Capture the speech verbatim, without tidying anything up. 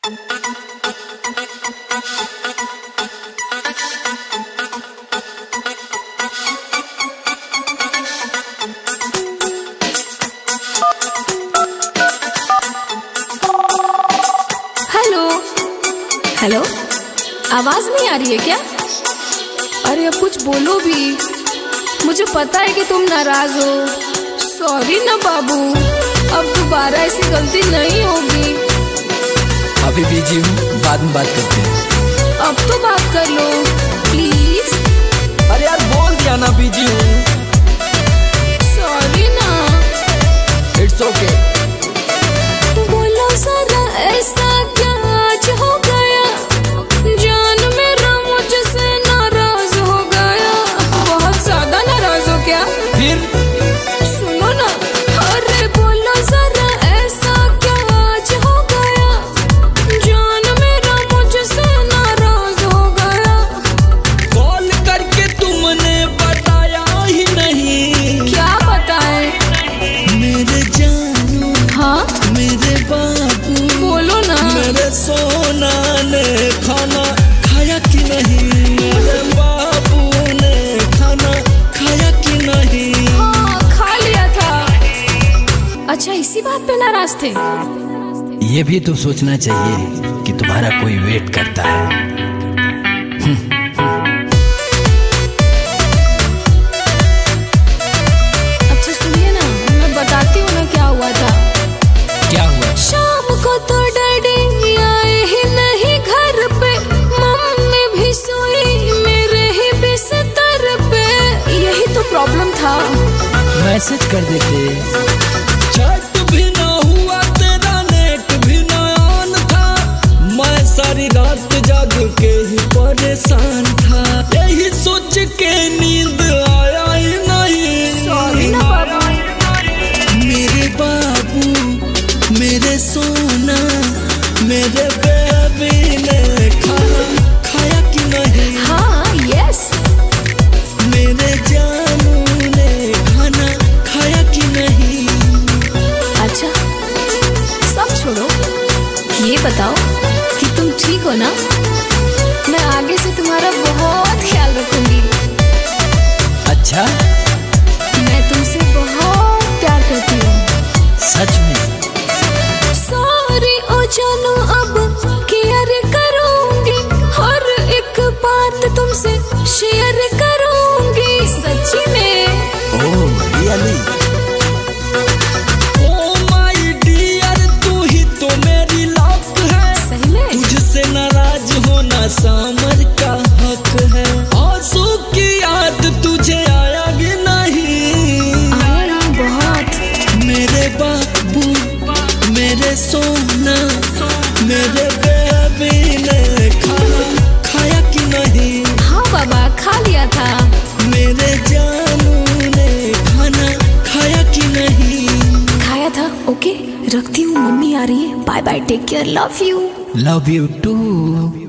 Hello, आवाज नहीं आ रही है क्या? अरे अब कुछ बोलो भी। मुझे पता है कि तुम नाराज हो। सॉरी ना बाबू, अब दोबारा ऐसी गलती नहीं होगी। अभी बिजी हूँ, बाद में बात करते हैं। अब तो बात कर लो प्लीज। अरे यार बोल दिया ना बिजी हूँ। सॉरी ना। It's okay. बोलो जरा ऐसा क्या आज हो गया, जान मेरा मुझसे नाराज हो गया। बहुत ज्यादा नाराज हो क्या? फिर सुनो ना। अरे बोलो जरा ऐसा क्या आज हो गया, जान मेरा मुझसे नाराज हो गया। कॉल करके तुमने बताया ही नहीं। क्या बताए? मेरे जानू, हाँ मेरे बाबू, बोलो ना। मेरे सोना ने खाना खाया कि नहीं? मेरे बाबू ने खाना खाया कि नहीं? हाँ खा लिया था। अच्छा इसी बात पे नाराज थे? ये भी तो सोचना चाहिए कि तुम्हारा कोई वेट करता है। अच्छा सुनिए ना, मैं बताती हूँ ना क्या हुआ था। क्या हुआ? शाम को तो डैडी आए ही नहीं घर पे, मम्मी भी सोई मेरे ही बिस्तर पे। यही तो प्रॉब्लम था। मैसेज कर देते। चैट भी ना हुआ, तेरा नेट भी ना ऑन था। मैं सारी रात जाग के ही परेशान था। यही सोच के नींद आया ही नहीं। सॉरी ना बाबू। मेरे बाबू, मेरे सोना, मेरे बेबी ने खाना खाया कि नहीं? हाँ यस। मेरे जानू ने खाना खाया कि नहीं? अच्छा सब छोड़ो, ये बताओ कि तुम ठीक हो ना? मैं आगे से तुम्हारा बहुत ख्याल रखूंगी। अच्छा, मैं तुमसे बहुत प्यार करती हूँ। सच में? सॉरी ओ जानू, अब केयर करूंगी, हर एक बात तुमसे शेयर करूंगी। सच्ची में। Oh really? Oh my dear, तू ही तो मेरी लव है। सही में? तुझसे नाराज होना सामर का हक है। आंसू की याद तुझे आया भी नहीं? आया ना बहुत। मेरे बाबू, मेरे सोना, मेरे बेबी ने खाना खाया कि नहीं? हाँ बाबा खा लिया था। मेरे जानू ने खाना खाया कि नहीं? खाया था। ओके रखती हूँ, मम्मी आ रही है। Bye bye, take care, love you. Love you to.